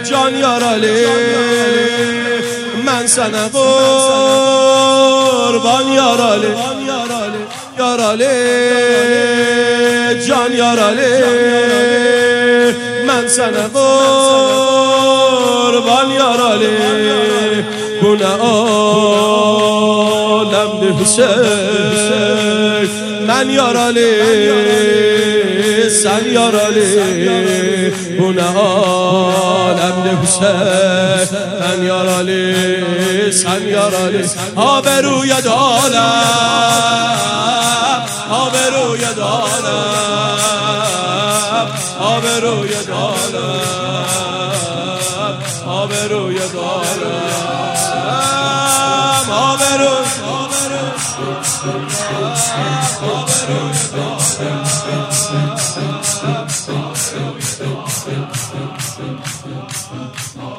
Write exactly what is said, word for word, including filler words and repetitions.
جان یارالی من سنه قربان یارالی یارالی جان یارالی من سنه قربان یارالی بونه عالم ده حسین من یارالی سن یارالی بونه عالم ده حسین من یارالی سن یارالی آبروی دارم آبروی دارم آبروی دارم آبروی دارم آبروی دارم